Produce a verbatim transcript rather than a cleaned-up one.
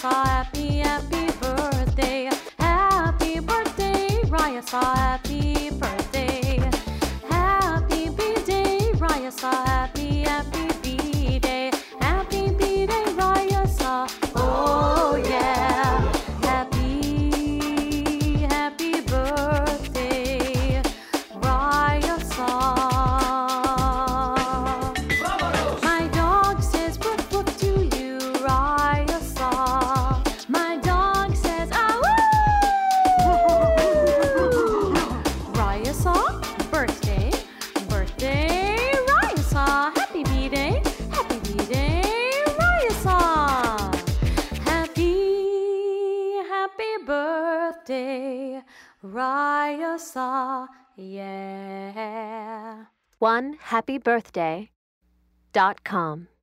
happy, happy birthday. Happy birthday, Ryasa, happy birthday. Happy B-Day, Ryasa, happy, happy B-Day. Happy B-Day, Ryasa, oh yeah. Happy, happy birthday, Ryasa. My dog says woof woof to you, Ryasa. My dog says ah woo. Ryasa, birthday, birthday, Ryasa. Happy B-Day, happy B-Day, Ryasa. Happy, happy birthday, Ryasa, yeah. one happy birthday dot com